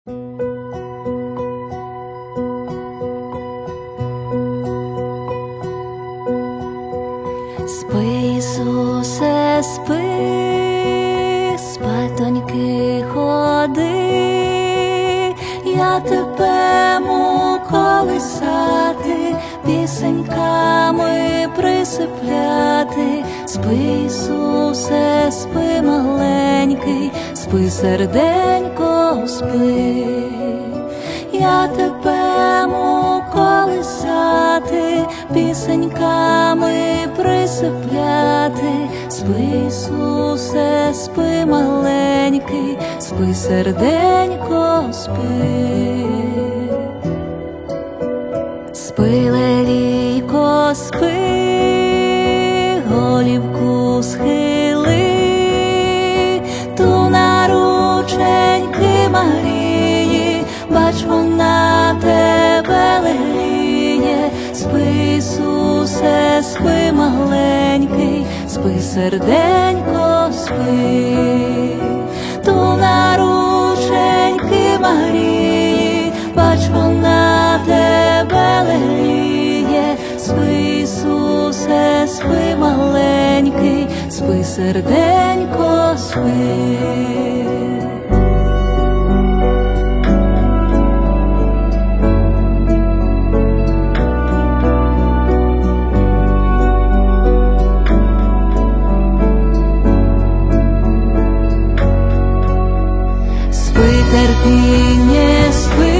Спи, Ісусе, спи, спатоньки ходи, я тебе колисати, пісеньками присипляти. Спи, Ісусе, спи, маленький, спи, серденько, спи, я тебе колисати, пісеньками присипляти. Спи, Ісусе, спи, маленький, спи, серденько, спи. Спи, лелійко, спи, голівку схили, ту на рученьки Марії, бач, вона тебе леліє. Спи, Ісусе, спи, маленький, спи, серденько, спи, ту на рученьки Марії, бач, вона тебе леліє. Спи, Ісусе, спи, маленький, спи, серденько, спи. Терпіння, спи,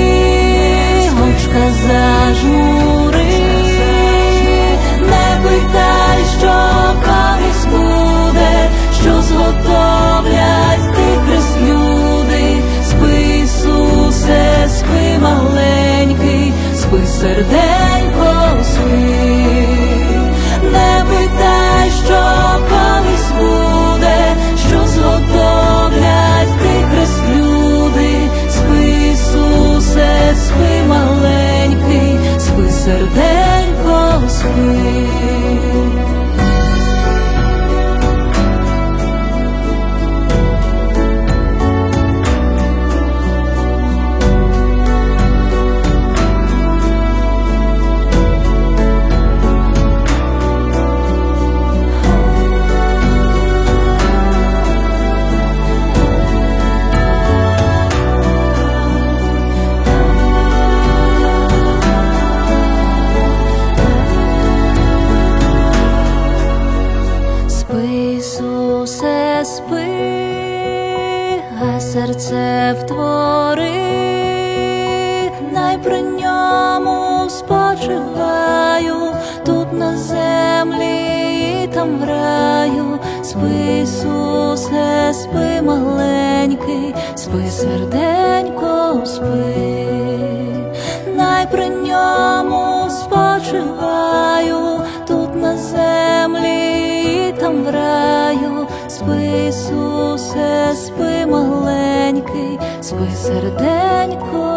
очка зажмури, не питай, що колись буде, що зготовлять ти прислюди. Спи, Ісусе, спи, маленький, спи, серденько, спи, не питай, що колись буде, що зготовлять ти прислюди. Спи, Ісусе, спи, маленький, спи, серденько, спи. Ісусе, спи, а серце втвори, най при ньому спочиваю, тут на землі і там в раю. Спи, Ісусе, спи, маленький, спи, серденько, спи, най при ньому спочиваю, тут на землі і там в раю. Спи, Ісусе, спи, маленький, спи, серденько,